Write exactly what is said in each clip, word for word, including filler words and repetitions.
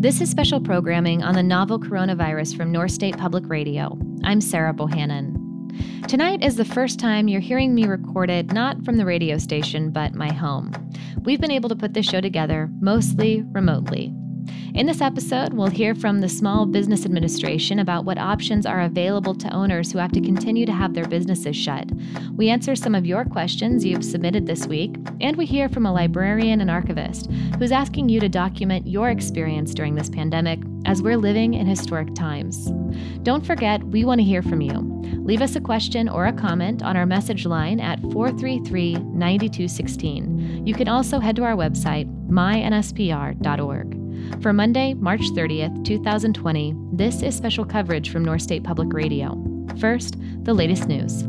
This is special programming on the novel coronavirus from North State Public Radio. I'm Sarah Bohannon. Tonight is the first time you're hearing me recorded not from the radio station, but my home. We've been able to put this show together mostly remotely. In this episode, we'll hear from the Small Business Administration about what options are available to owners who have to continue to have their businesses shut. We answer some of your questions you've submitted this week, and we hear from a librarian and archivist who's asking you to document your experience during this pandemic as we're living in historic times. Don't forget, we want to hear from you. Leave us a question or a comment on our message line at four three three, nine two one six. You can also head to our website, my N S P R dot org. For Monday, March thirtieth, twenty twenty, this is special coverage from North State Public Radio. First, the latest news.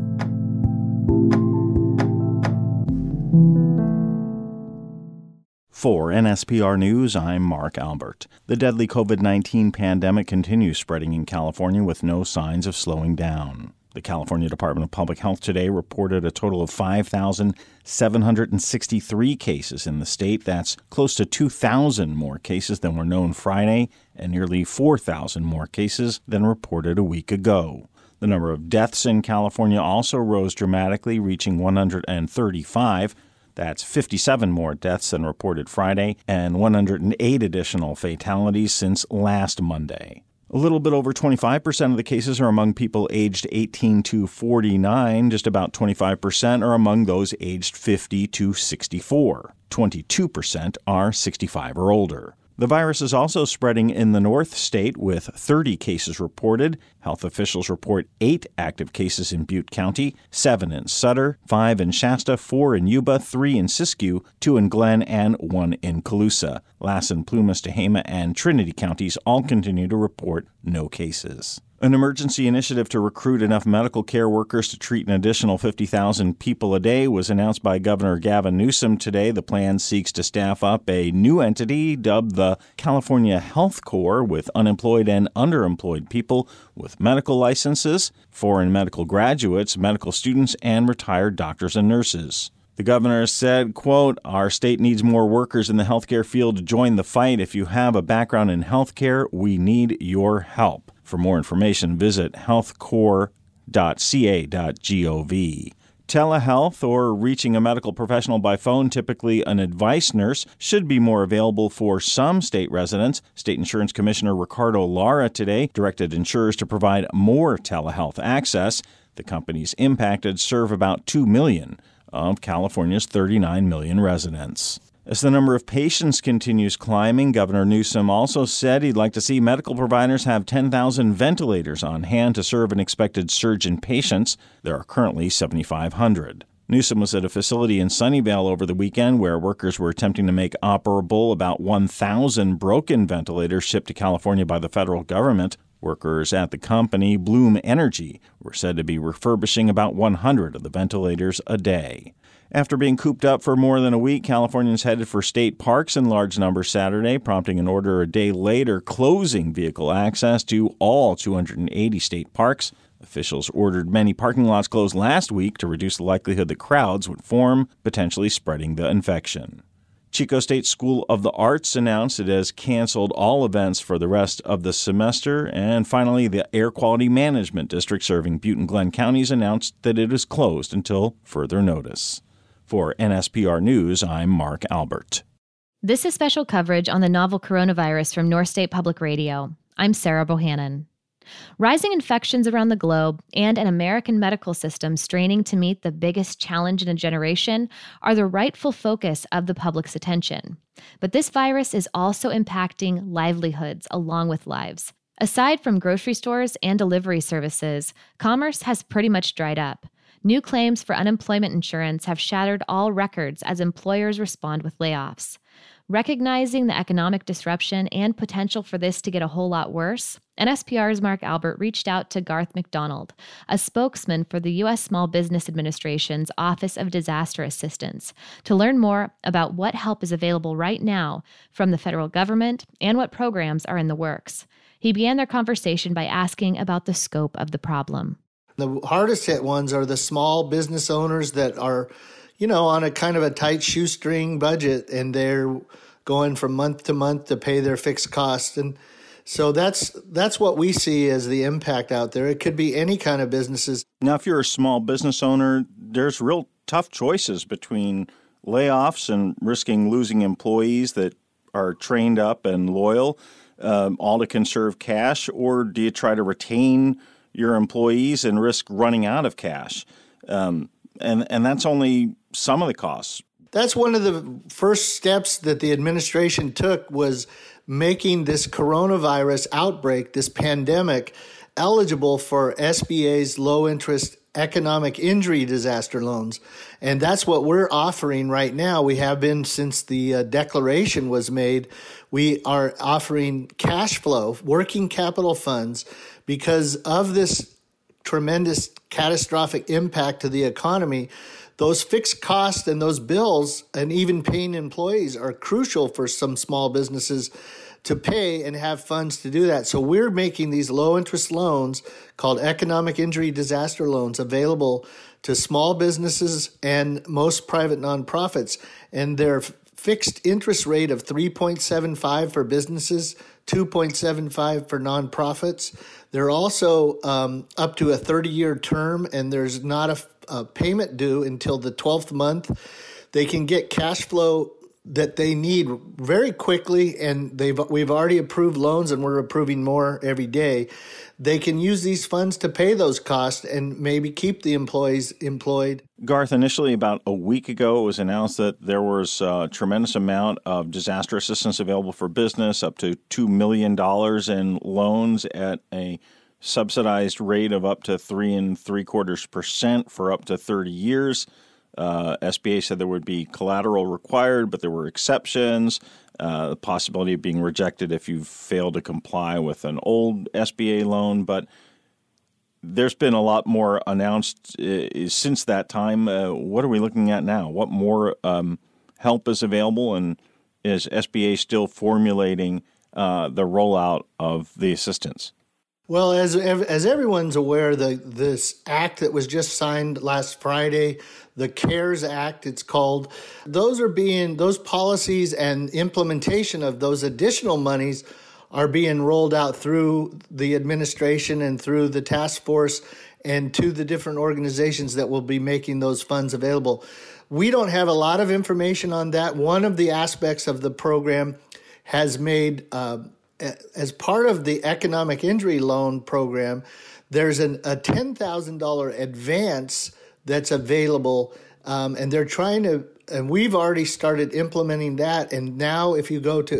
For N S P R News, I'm Mark Albert. The deadly covid nineteen pandemic continues spreading in California with no signs of slowing down. The California Department of Public Health today reported a total of five thousand seven hundred sixty-three cases in the state. That's close to two thousand more cases than were known Friday and nearly four thousand more cases than reported a week ago. The number of deaths in California also rose dramatically, reaching one hundred thirty-five. That's fifty-seven more deaths than reported Friday and one hundred eight additional fatalities since last Monday. A little bit over twenty-five percent of the cases are among people aged eighteen to forty-nine. Just about twenty-five percent are among those aged fifty to sixty-four. twenty-two percent are sixty-five or older. The virus is also spreading in the North State with thirty cases reported. Health officials report eight active cases in Butte County, seven in Sutter, five in Shasta, four in Yuba, three in Siskiyou, two in Glenn, and one in Colusa. Lassen, Plumas, Tehama, and Trinity counties all continue to report no cases. An emergency initiative to recruit enough medical care workers to treat an additional fifty thousand people a day was announced by Governor Gavin Newsom today. The plan seeks to staff up a new entity dubbed the California Health Corps with unemployed and underemployed people with medical licenses, foreign medical graduates, medical students, and retired doctors and nurses. The governor said, quote, "Our state needs more workers in the healthcare field to join the fight. If you have a background in healthcare, we need your help." For more information, visit health corps dot c a dot gov. Telehealth, or reaching a medical professional by phone, typically an advice nurse, should be more available for some state residents. State Insurance Commissioner Ricardo Lara today directed insurers to provide more telehealth access. The companies impacted serve about two million of California's thirty-nine million residents. As the number of patients continues climbing, Governor Newsom also said he'd like to see medical providers have ten thousand ventilators on hand to serve an expected surge in patients. There are currently seventy-five hundred. Newsom was at a facility in Sunnyvale over the weekend where workers were attempting to make operable about one thousand broken ventilators shipped to California by the federal government. Workers at the company, Bloom Energy, were said to be refurbishing about one hundred of the ventilators a day. After being cooped up for more than a week, Californians headed for state parks in large numbers Saturday, prompting an order a day later closing vehicle access to all two hundred eighty state parks. Officials ordered many parking lots closed last week to reduce the likelihood that crowds would form, potentially spreading the infection. Chico State School of the Arts announced it has canceled all events for the rest of the semester. And finally, the Air Quality Management District serving Butte and Glenn counties announced that it is closed until further notice. For N S P R News, I'm Mark Albert. This is special coverage on the novel coronavirus from North State Public Radio. I'm Sarah Bohannon. Rising infections around the globe and an American medical system straining to meet the biggest challenge in a generation are the rightful focus of the public's attention. But this virus is also impacting livelihoods along with lives. Aside from grocery stores and delivery services, commerce has pretty much dried up. New claims for unemployment insurance have shattered all records as employers respond with layoffs. Recognizing the economic disruption and potential for this to get a whole lot worse, N S P R's Mark Albert reached out to Garth McDonald, a spokesman for the U S Small Business Administration's Office of Disaster Assistance, to learn more about what help is available right now from the federal government and what programs are in the works. He began their conversation by asking about the scope of the problem. The hardest hit ones are the small business owners that are, you know, on a kind of a tight shoestring budget, and they're going from month to month to pay their fixed costs. And so that's that's what we see as the impact out there. It could be any kind of businesses. Now, if you're a small business owner, there's real tough choices between layoffs and risking losing employees that are trained up and loyal, um, all to conserve cash, or do you try to retain your employees and risk running out of cash? Um, and, and that's only some of the costs. That's one of the first steps that the administration took, was making this coronavirus outbreak, this pandemic, eligible for S B A's low-interest economic injury disaster loans. And that's what we're offering right now. We have been since the uh, declaration was made. We are offering cash flow, working capital funds, because of this tremendous catastrophic impact to the economy. Those fixed costs and those bills and even paying employees are crucial for some small businesses to pay and have funds to do that. So we're making these low-interest loans called economic injury disaster loans available to small businesses and most private nonprofits. And they're fixed interest rate of three point seven five for businesses, two point seven five for nonprofits. They're also um, up to a thirty-year term, and there's not a, a payment due until the twelfth month. They can get cash flow that they need very quickly, and they've we've already approved loans, and we're approving more every day. They can use these funds to pay those costs and maybe keep the employees employed. Garth, initially about a week ago, it was announced that there was a tremendous amount of disaster assistance available for business, up to two million dollars in loans at a subsidized rate of up to three and three quarters percent for up to thirty years. Uh, S B A said there would be collateral required, but there were exceptions, uh, the possibility of being rejected if you failed to comply with an old S B A loan. But there's been a lot more announced uh, since that time. Uh, what are we looking at now? What more um, help is available, and is S B A still formulating uh, the rollout of the assistance? Well, as as everyone's aware, the this act that was just signed last Friday, the CARES Act, it's called, those are being those policies and implementation of those additional monies are being rolled out through the administration and through the task force and to the different organizations that will be making those funds available. We don't have a lot of information on that. One of the aspects of the program has made uh, as part of the economic injury loan program, there's an, a ten thousand dollars advance that's available, um, and they're trying to, and we've already started implementing that. And now if you go to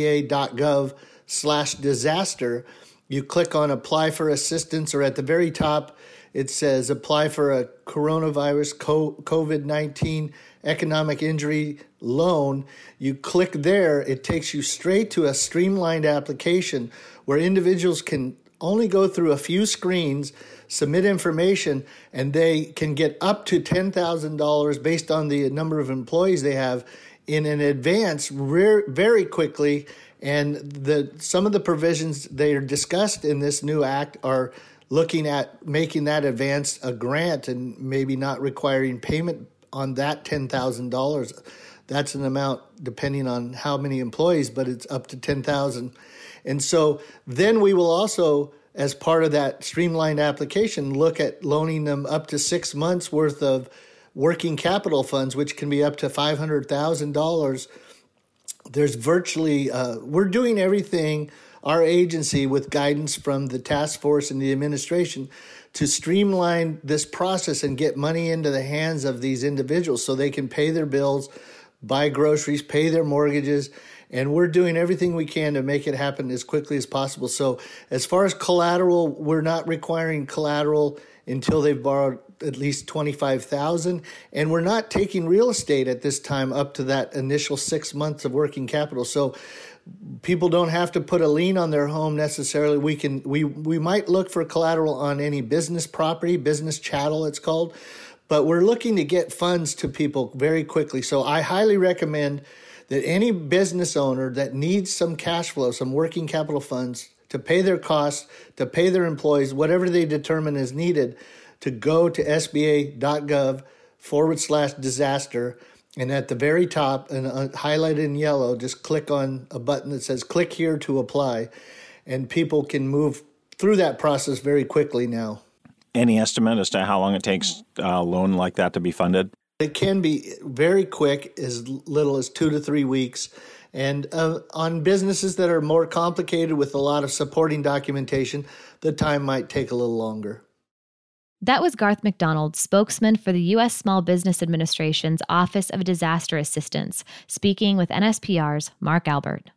sba.gov slash disaster, you click on apply for assistance, or at the very top, it says apply for a coronavirus COVID nineteen economic injury loan. You click there, it takes you straight to a streamlined application where individuals can only go through a few screens, submit information, and they can get up to ten thousand dollars based on the number of employees they have in an advance very quickly. And the some of the provisions they are discussed in this new act are looking at making that advance a grant and maybe not requiring payment on that ten thousand dollars. That's an amount depending on how many employees, but it's up to ten thousand dollars. And so then we will also, as part of that streamlined application, look at loaning them up to six months worth of working capital funds, which can be up to five hundred thousand dollars. There's virtually, uh, we're doing everything, our agency, with guidance from the task force and the administration, to streamline this process and get money into the hands of these individuals so they can pay their bills, buy groceries, pay their mortgages. And we're doing everything we can to make it happen as quickly as possible. So as far as collateral, we're not requiring collateral until they've borrowed at least twenty-five thousand dollars. And we're not taking real estate at this time up to that initial six months of working capital. So people don't have to put a lien on their home necessarily. We can we we might look for collateral on any business property, business chattel it's called, but we're looking to get funds to people very quickly. So I highly recommend that any business owner that needs some cash flow, some working capital funds to pay their costs, to pay their employees, whatever they determine is needed, to go to sba.gov forward slash disaster And at the very top, and uh, highlighted in yellow, just click on a button that says click here to apply. And people can move through that process very quickly now. Any estimate as to how long it takes a loan like that to be funded? It can be very quick, as little as two to three weeks. And uh, on businesses that are more complicated with a lot of supporting documentation, the time might take a little longer. That was Garth McDonald, spokesman for the U S Small Business Administration's Office of Disaster Assistance, speaking with N S P R's Mark Albert.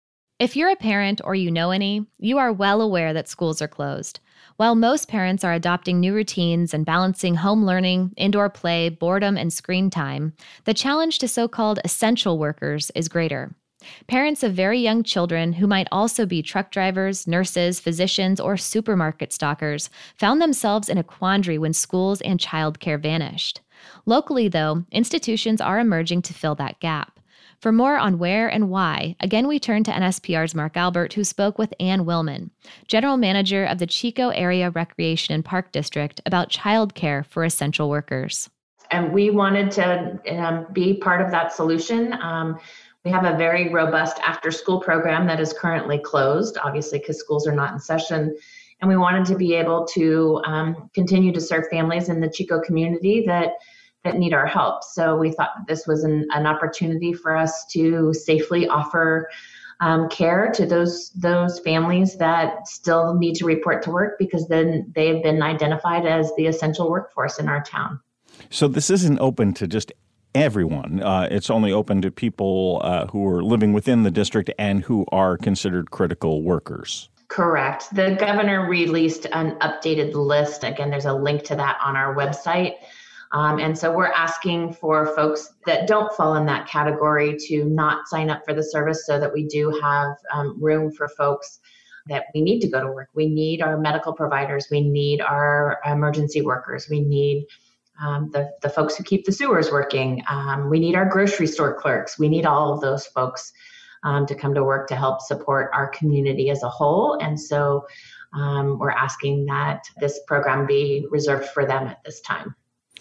If you're a parent or you know any, you are well aware that schools are closed. While most parents are adopting new routines and balancing home learning, indoor play, boredom, and screen time, the challenge to so-called essential workers is greater. Parents of very young children who might also be truck drivers, nurses, physicians, or supermarket stockers found themselves in a quandary when schools and childcare vanished. Locally, though, institutions are emerging to fill that gap. For more on where and why, again we turn to N S P R's Mark Albert, who spoke with Ann Willman, General Manager of the Chico Area Recreation and Park District, about childcare for essential workers. And we wanted to um, be part of that solution. Um, We have a very robust after-school program that is currently closed, obviously, because schools are not in session. And we wanted to be able to um, continue to serve families in the Chico community that that need our help. So we thought that this was an, an opportunity for us to safely offer um, care to those those families that still need to report to work, because then they've been identified as the essential workforce in our town. So this isn't open to just everyone. Uh, it's only open to people uh, who are living within the district and who are considered critical workers. Correct. The governor released an updated list. Again, there's a link to that on our website. Um, and so we're asking for folks that don't fall in that category to not sign up for the service, so that we do have um, room for folks that we need to go to work. We need our medical providers. We need our emergency workers. We need Um, the, the folks who keep the sewers working. Um, we need our grocery store clerks. We need all of those folks um, to come to work to help support our community as a whole. And so um, we're asking that this program be reserved for them at this time.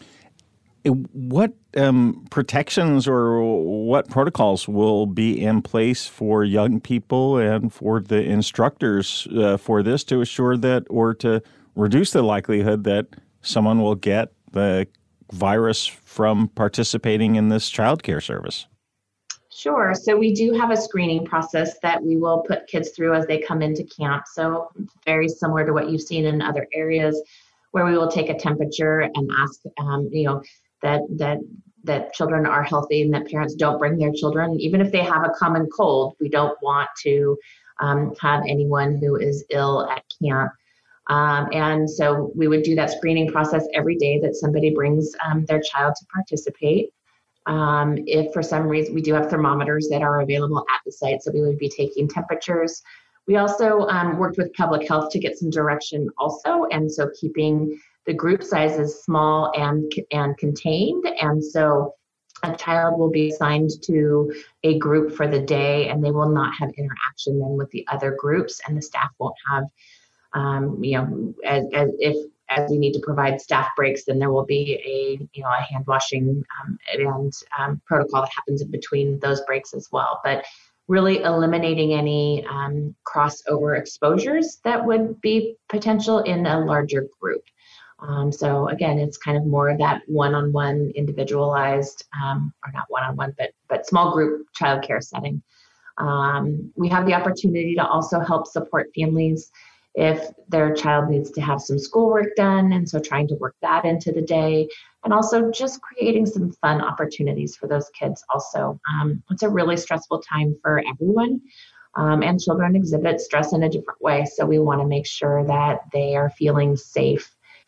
What um, protections or what protocols will be in place for young people and for the instructors uh, for this to assure that, or to reduce the likelihood that someone will get the virus from participating in this childcare service? Sure. So we do have a screening process that we will put kids through as they come into camp. So very similar to what you've seen in other areas, where we will take a temperature and ask, um, you know, that that that children are healthy and that parents don't bring their children. Even if they have a common cold, we don't want to um, have anyone who is ill at camp. Um, and so we would do that screening process every day that somebody brings um, their child to participate. Um, if for some reason, we do have thermometers that are available at the site, so we would be taking temperatures. We also um, worked with public health to get some direction also, and so keeping the group sizes small and and contained. And so a child will be assigned to a group for the day, and they will not have interaction then with the other groups, and the staff won't have Um, you know, as, as if as we need to provide staff breaks, then there will be a you know a hand washing um, and um, protocol that happens in between those breaks as well. But really eliminating any um, crossover exposures that would be potential in a larger group. Um, so again, it's kind of more of that one-on-one, individualized, um, or not one-on-one, but but small group childcare setting. Um, we have the opportunity to also help support families if their child needs to have some schoolwork done, and so trying to work that into the day, and also just creating some fun opportunities for those kids also. Um, it's a really stressful time for everyone, um, and children exhibit stress in a different way, so we want to make sure that they are feeling safe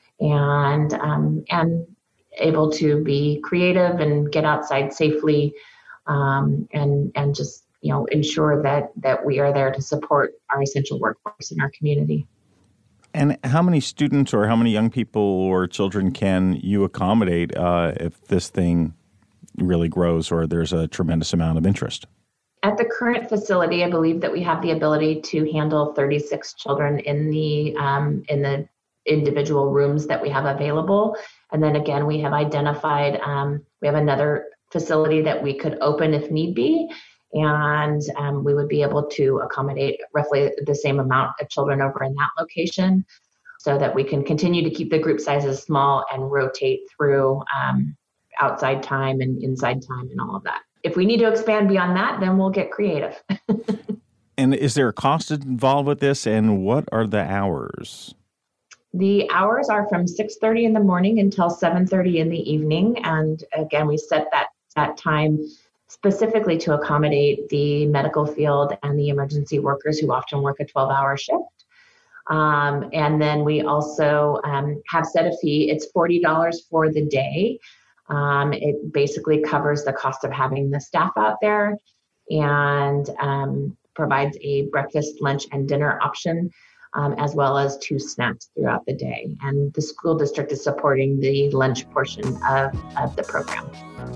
and um, and able to be creative and get outside safely, um, and and just you know, ensure that that we are there to support our essential workforce in our community. And how many students or how many young people or children can you accommodate uh, if this thing really grows or there's a tremendous amount of interest? At the current facility, I believe that we have the ability to handle thirty-six children in the um, in the individual rooms that we have available. And then again, we have identified, um, we have another facility that we could open if need be. And um, we would be able to accommodate roughly the same amount of children over in that location so that we can continue to keep the group sizes small and rotate through um, outside time and inside time and all of that. If we need to expand beyond that, then we'll get creative. And is there a cost involved with this, and what are the hours? The hours are from six thirty in the morning until seven thirty in the evening. And again, we set that, that time specifically to accommodate the medical field and the emergency workers who often work a twelve-hour shift. Um, and then we also um, have set a fee. It's forty dollars for the day. Um, it basically covers the cost of having the staff out there and um, provides a breakfast, lunch, and dinner option, um, as well as two snacks throughout the day. And the school district is supporting the lunch portion of, of the program.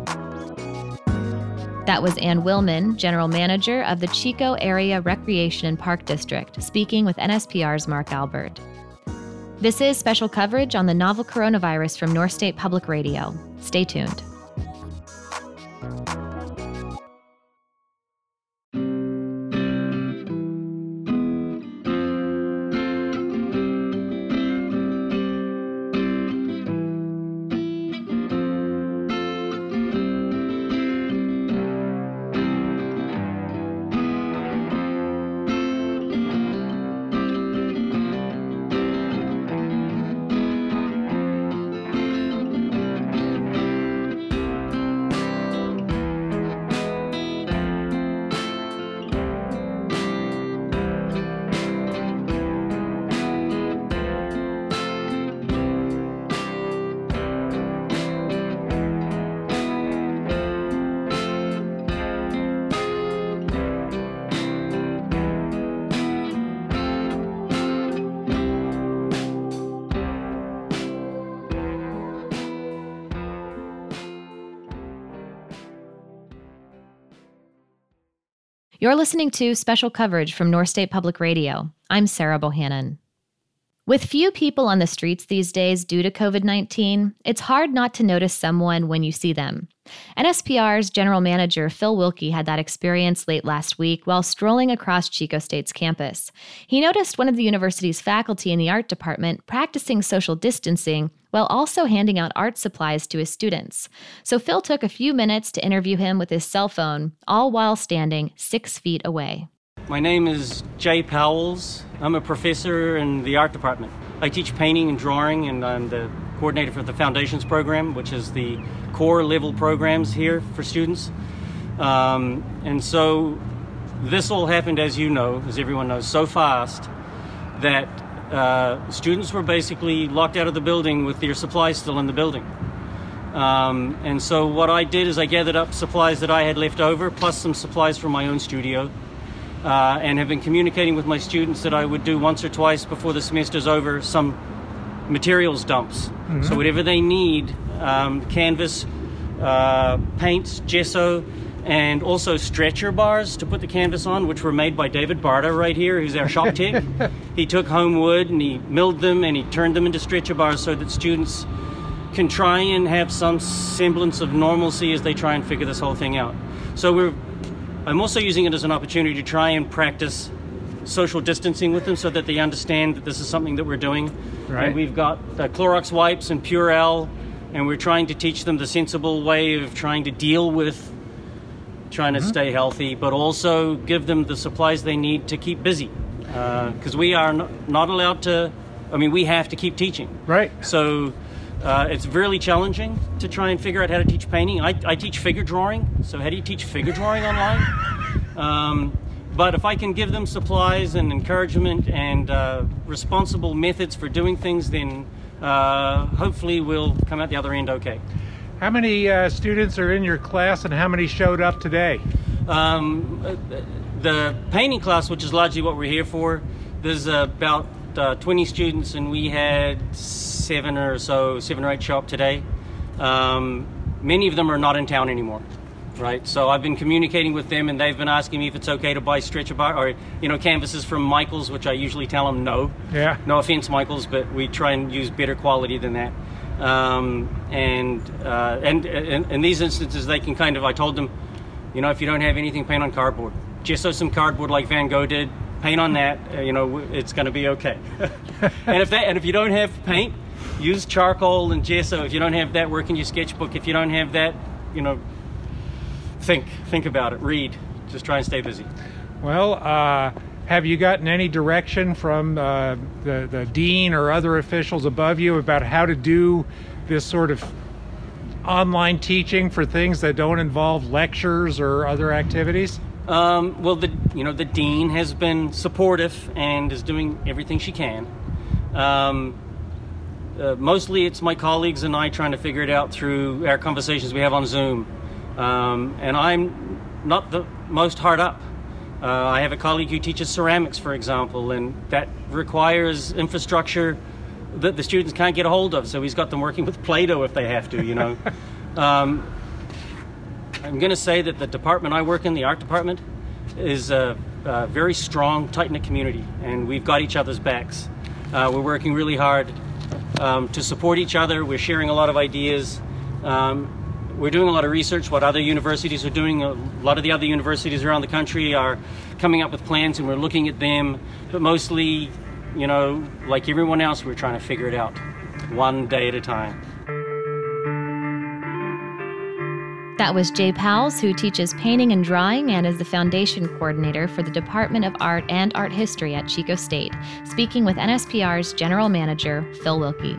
That was Ann Willman, General Manager of the Chico Area Recreation and Park District, speaking with N S P R's Mark Albert. This is special coverage on the novel coronavirus from North State Public Radio. Stay tuned. You're listening to special coverage from North State Public Radio. I'm Sarah Bohannon. With few people on the streets these days due to covid nineteen, it's hard not to notice someone when you see them. N S P R's General Manager Phil Wilkie had that experience late last week while strolling across Chico State's campus. He noticed one of the university's faculty in the art department practicing social distancing while also handing out art supplies to his students. So Phil took a few minutes to interview him with his cell phone, all while standing six feet away. My name is Jay Powells. I'm a professor in the art department. I teach painting and drawing, and I'm the coordinator for the Foundations program, which is the core level programs here for students. Um, and so this all happened, as you know, as everyone knows, so fast that uh, students were basically locked out of the building with their supplies still in the building. Um, and so what I did is I gathered up supplies that I had left over, plus some supplies from my own studio. Uh, and have been communicating with my students that I would do once or twice before the semester's over some materials dumps. Mm-hmm. So whatever they need, um, canvas, uh, paints, gesso, and also stretcher bars to put the canvas on, which were made by David Barta right here, who's our shop tech. He took home wood and he milled them and he turned them into stretcher bars so that students can try and have some semblance of normalcy as they try and figure this whole thing out. So we're I'm also using it as an opportunity to try and practice social distancing with them so that they understand that this is something that we're doing. Right. And we've got uh, Clorox wipes and Purell, and we're trying to teach them the sensible way of trying to deal with trying mm-hmm. to stay healthy, but also give them the supplies they need to keep busy. Because uh, we are not, not allowed to, I mean, we have to keep teaching. Right. So Uh, it's really challenging to try and figure out how to teach painting. I, I teach figure drawing, so how do you teach figure drawing online? Um, but if I can give them supplies and encouragement and uh, responsible methods for doing things, then uh, hopefully we'll come out the other end okay. How many uh, students are in your class and how many showed up today? Um, the painting class, which is largely what we're here for, there's about uh, twenty students, and we had seven or so, seven or eight show up today. Um, many of them are not in town anymore, right? So I've been communicating with them, and they've been asking me if it's okay to buy stretcher bar or, you know, canvases from Michaels, which I usually tell them no. Yeah. No offense, Michaels, but we try and use better quality than that. Um, and, uh, and and in these instances, they can kind of, I told them, you know, if you don't have anything, paint on cardboard. Gesso some cardboard like Van Gogh did, paint on that, uh, you know, it's going to be okay. and if that, and if you don't have paint, use charcoal and gesso. If you don't have that, work in your sketchbook. If you don't have that, you know, think, think about it, read, just try and stay busy. Well, uh, have you gotten any direction from uh, the, the dean or other officials above you about how to do this sort of online teaching for things that don't involve lectures or other activities? Um, well, the you know the dean has been supportive and is doing everything she can. Um, uh, mostly, it's my colleagues and I trying to figure it out through our conversations we have on Zoom. Um, and I'm not the most hard up. Uh, I have a colleague who teaches ceramics, for example, and that requires infrastructure that the students can't get a hold of. So he's got them working with Play-Doh if they have to, you know. um, I'm going to say that the department I work in, the art department, is a, a very strong, tight-knit community, and we've got each other's backs. Uh, we're working really hard um, to support each other. We're sharing a lot of ideas. Um, We're doing a lot of research, what other universities are doing. A lot of the other universities around the country are coming up with plans, and we're looking at them. But mostly, you know, like everyone else, we're trying to figure it out one day at a time. That was Jay Powles, who teaches painting and drawing and is the foundation coordinator for the Department of Art and Art History at Chico State, speaking with N S P R's General Manager, Phil Wilkie.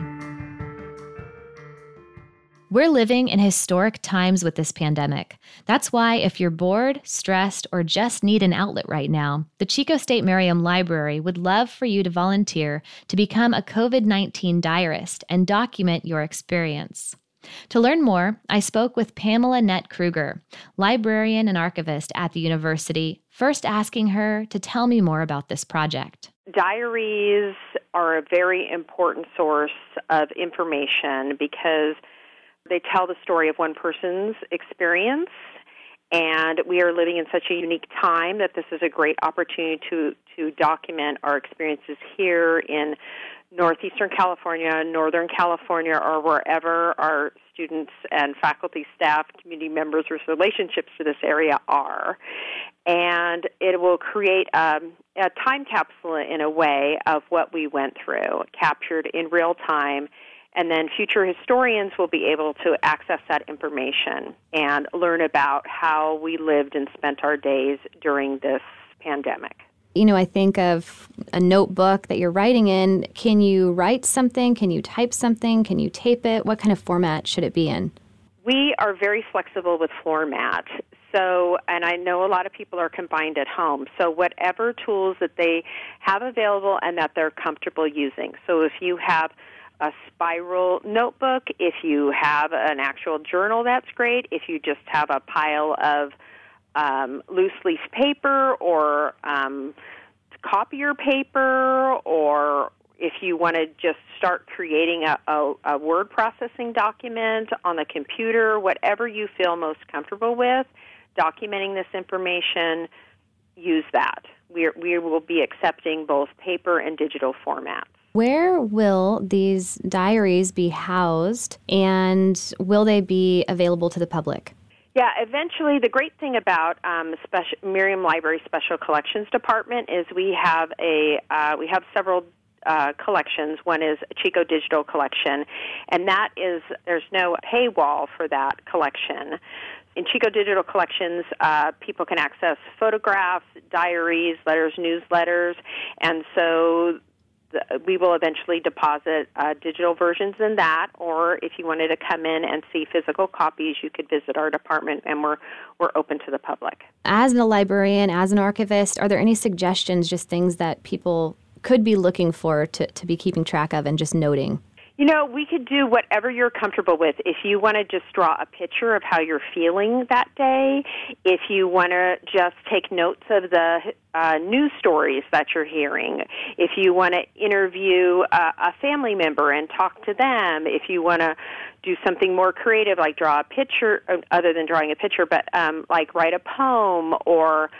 We're living in historic times with this pandemic. That's why if you're bored, stressed, or just need an outlet right now, the Chico State Merriam Library would love for you to volunteer to become a COVID nineteen diarist and document your experience. To learn more, I spoke with Pamela Nett Kruger, librarian and archivist at the university, first asking her to tell me more about this project. Diaries are a very important source of information because they tell the story of one person's experience, and we are living in such a unique time that this is a great opportunity to, to document our experiences here in Northeastern California, Northern California, or wherever our students and faculty, staff, community members with relationships to this area are. And it will create um, a time capsule in a way of what we went through, captured in real time. And then future historians will be able to access that information and learn about how we lived and spent our days during this pandemic. You know, I think of a notebook that you're writing in. Can you write something? Can you type something? Can you tape it? What kind of format should it be in? We are very flexible with format. So, and I know a lot of people are confined at home. So whatever tools that they have available and that they're comfortable using. So if you have a spiral notebook, if you have an actual journal, that's great. If you just have a pile of um, loose leaf paper or um, copier paper, or if you want to just start creating a, a, a word processing document on the computer, whatever you feel most comfortable with, documenting this information, use that. We we will be accepting both paper and digital formats. Where will these diaries be housed, and will they be available to the public? Yeah, eventually, the great thing about um, special, Merriam Library Special Collections Department is we have a uh, we have several uh, collections. One is a Chico Digital Collection, and that is there's no paywall for that collection. In Chico Digital Collections, uh, people can access photographs, diaries, letters, newsletters, and so we will eventually deposit uh, digital versions in that, or if you wanted to come in and see physical copies, you could visit our department, and we're we're open to the public. As a librarian, as an archivist, are there any suggestions, just things that people could be looking for to, to be keeping track of and just noting? You know, we could do whatever you're comfortable with. If you want to just draw a picture of how you're feeling that day, if you want to just take notes of the uh, news stories that you're hearing, if you want to interview uh, a family member and talk to them, if you want to do something more creative like draw a picture, other than drawing a picture, but um, like write a poem or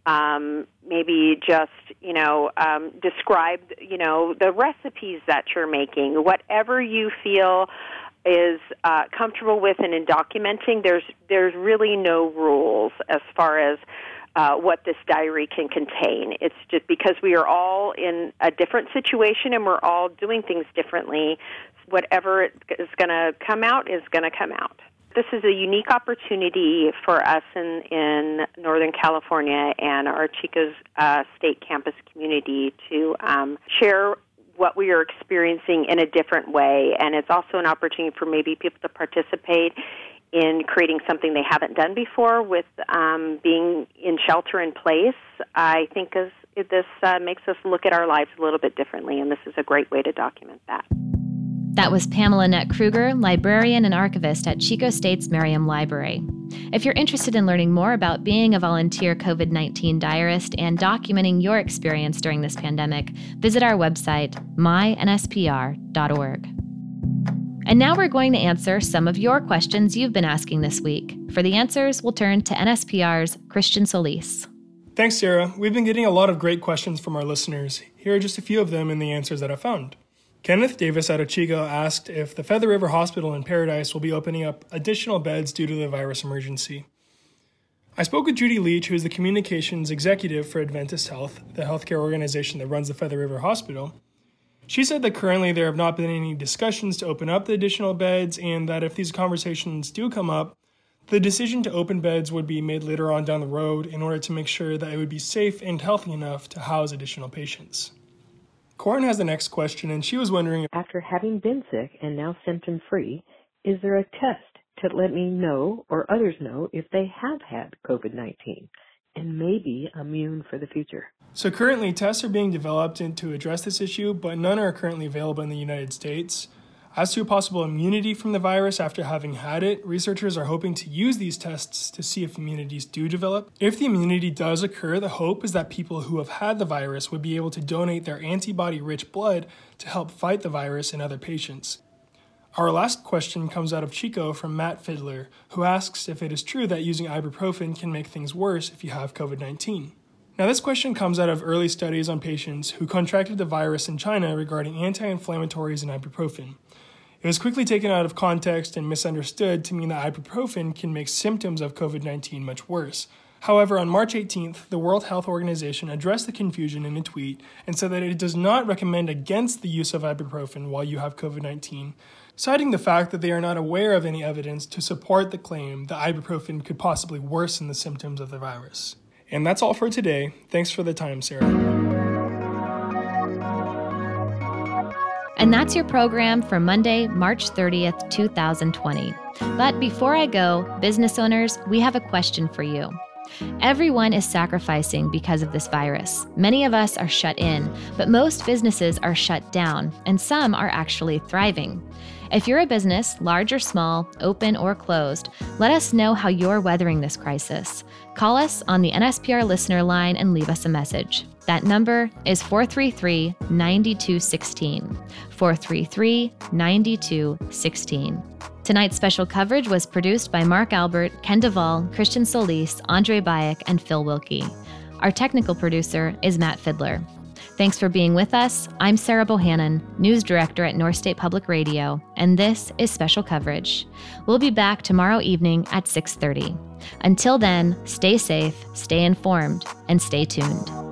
Um, maybe just, you know, um, describe, you know, the recipes that you're making. Whatever you feel is uh, comfortable with and in documenting. There's there's really no rules as far as uh, what this diary can contain. It's just because we are all in a different situation and we're all doing things differently. Whatever is going to come out is going to come out. This is a unique opportunity for us in, in Northern California and our Chico's uh, State Campus community to um, share what we are experiencing in a different way. And it's also an opportunity for maybe people to participate in creating something they haven't done before with um, being in shelter in place. I think as, this uh, makes us look at our lives a little bit differently, and this is a great way to document that. That was Pamela Nett Kruger, librarian and archivist at Chico State's Merriam Library. If you're interested in learning more about being a volunteer COVID nineteen diarist and documenting your experience during this pandemic, visit our website, my N S P R dot org. And now we're going to answer some of your questions you've been asking this week. For the answers, we'll turn to N S P R's Christian Solis. Thanks, Sarah. We've been getting a lot of great questions from our listeners. Here are just a few of them and the answers that I found. Kenneth Davis out of Chico asked if the Feather River Hospital in Paradise will be opening up additional beds due to the virus emergency. I spoke with Judy Leach, who is the communications executive for Adventist Health, the healthcare organization that runs the Feather River Hospital. She said that currently there have not been any discussions to open up the additional beds, and that if these conversations do come up, the decision to open beds would be made later on down the road in order to make sure that it would be safe and healthy enough to house additional patients. Corin has the next question, and she was wondering, after having been sick and now symptom-free, is there a test to let me know or others know if they have had COVID nineteen and may be immune for the future? So currently, tests are being developed to address this issue, but none are currently available in the United States. As to a possible immunity from the virus after having had it, researchers are hoping to use these tests to see if immunities do develop. If the immunity does occur, the hope is that people who have had the virus would be able to donate their antibody-rich blood to help fight the virus in other patients. Our last question comes out of Chico from Matt Fiddler, who asks if it is true that using ibuprofen can make things worse if you have COVID nineteen. Now, this question comes out of early studies on patients who contracted the virus in China regarding anti-inflammatories and ibuprofen. It was quickly taken out of context and misunderstood to mean that ibuprofen can make symptoms of COVID nineteen much worse. However, on March eighteenth, the World Health Organization addressed the confusion in a tweet and said that it does not recommend against the use of ibuprofen while you have COVID nineteen, citing the fact that they are not aware of any evidence to support the claim that ibuprofen could possibly worsen the symptoms of the virus. And that's all for today. Thanks for the time, Sarah. And that's your program for Monday, March thirtieth, two thousand twenty. But before I go, business owners, we have a question for you. Everyone is sacrificing because of this virus. Many of us are shut in, but most businesses are shut down, and some are actually thriving. If you're a business, large or small, open or closed, let us know how you're weathering this crisis. Call us on the N S P R listener line and leave us a message. That number is four three three, nine two one six, four three three, nine two one six. Tonight's special coverage was produced by Mark Albert, Ken Duvall, Christian Solis, Andre Bayek, and Phil Wilkie. Our technical producer is Matt Fiddler. Thanks for being with us. I'm Sarah Bohannon, News Director at North State Public Radio, and this is Special Coverage. We'll be back tomorrow evening at six thirty. Until then, stay safe, stay informed, and stay tuned.